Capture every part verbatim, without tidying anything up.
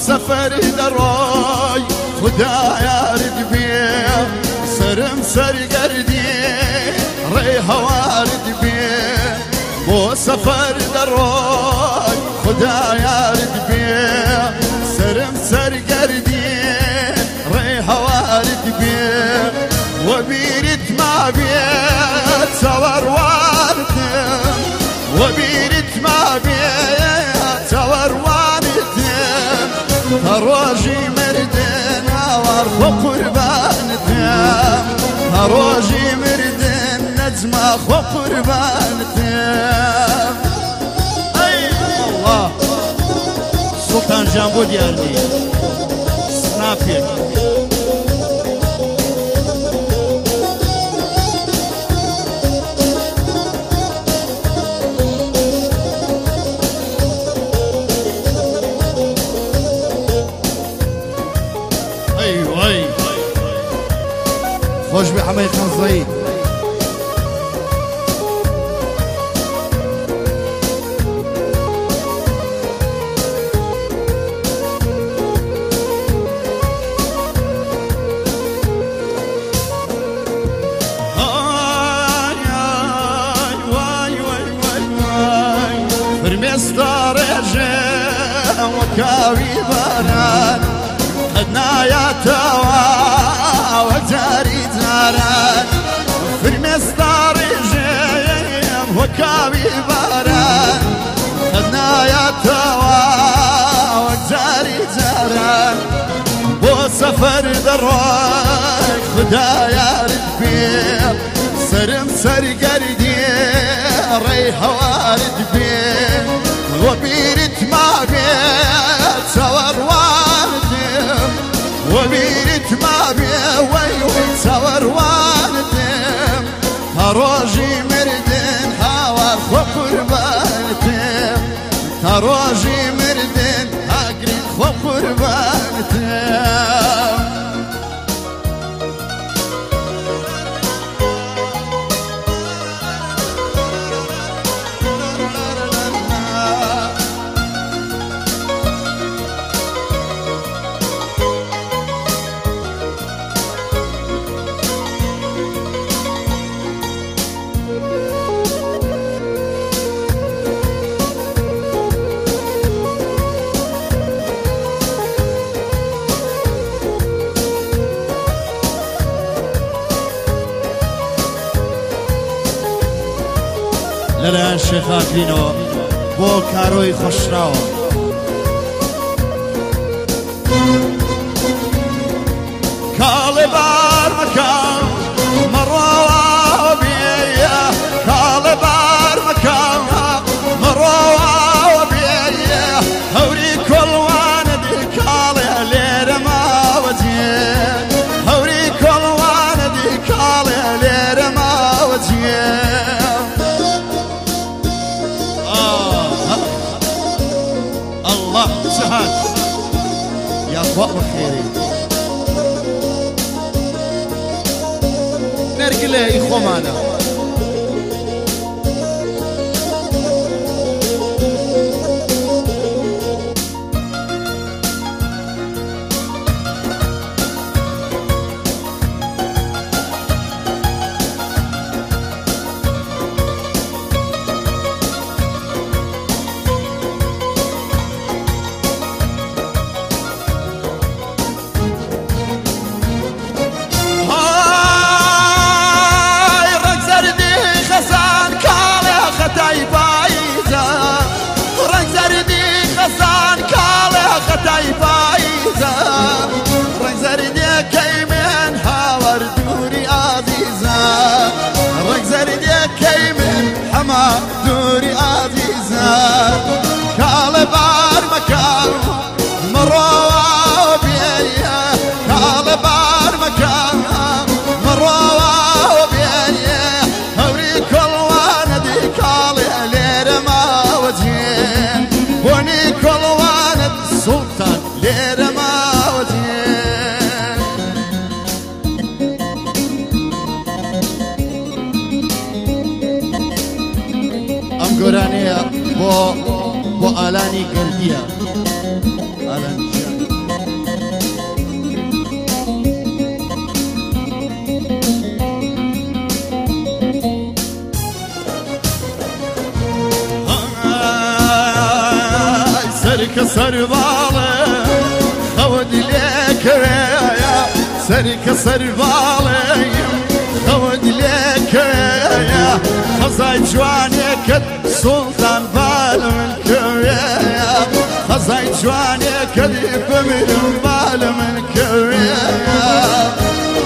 سفر دروي خدايا رد بيه سرم سر قردي ريها وارد بيه بو سفر دروي خدايا رد بيه سرم سر قردي ريها وارد بيه وبيرت ما بيت صور واردم وبيرت ما بيت صور واردم هروجي مردن وارخو قربانتم هروجي مردن نجمة خو قربانتم. اي الله سلطان جامبو ديالي سنافيك خوش بحمي خنزري فرمستار جا وكاوي باران خدنا يا توا وجاري زاران فرمستار جيم وكاوي باران خدنا يا توا وجاري زاران بو سفر دروي خدايا رد سرم سر قردي ريحة وارد بيه وبيرت ما بيت صور واردم وبيرت ما بيه ويوي صور واردم هروجي مردن هاوار خو قربانتم هروجي مردن هاقري خو قربانتم. لەلایەن شێخاکرینەوە بۆ کارۆی خۆشراوە کاڵێ بار مەکەم مەڕۆوە بێیە کاڵێ بار مەکەم مەڕۆوە بێیە هەوری کۆڵوانە دی کاڵێ لێرە ماوەجێ هەوری کۆڵوانە دی کاڵێ لێرە ماوەجێ الله سهاد يا أخوة بخيري نرجله إخوة معنا دوري عزيزة كالي بار مكان مروة بيا كالي بار مكان مروة بيا هوري كل وانا دي كالي لير ما وجهين وني كل وانا سلطان لير ما وجهين ام قرانية بو بو آلاني قردية آلاني كسر بالي خود لك يا سر كسر بالي خود لك يا خزاي جوانك سلطان بالمنك يا خزاي جوانك بمن بالمنك يا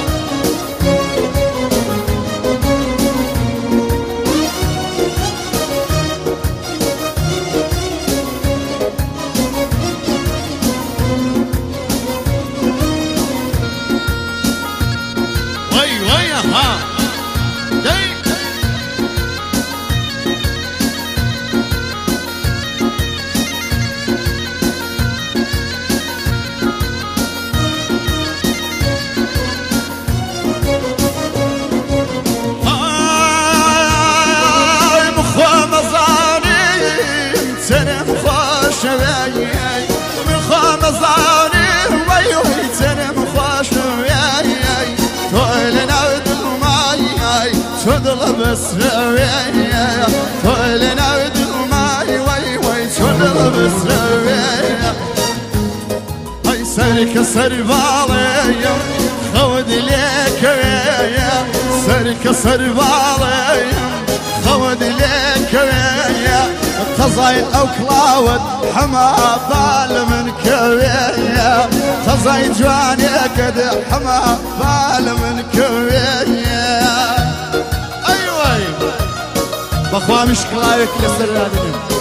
بس رويا طولنا ودماي وي وي شنو بس رويا هاي سرك سر بالي خود لك يا سرك سر بالي خود لك يا خزاي او كلاود حما بال من كويا خزاي جواني قد حما بال من كويا بخوا مشكلاك لسر هذا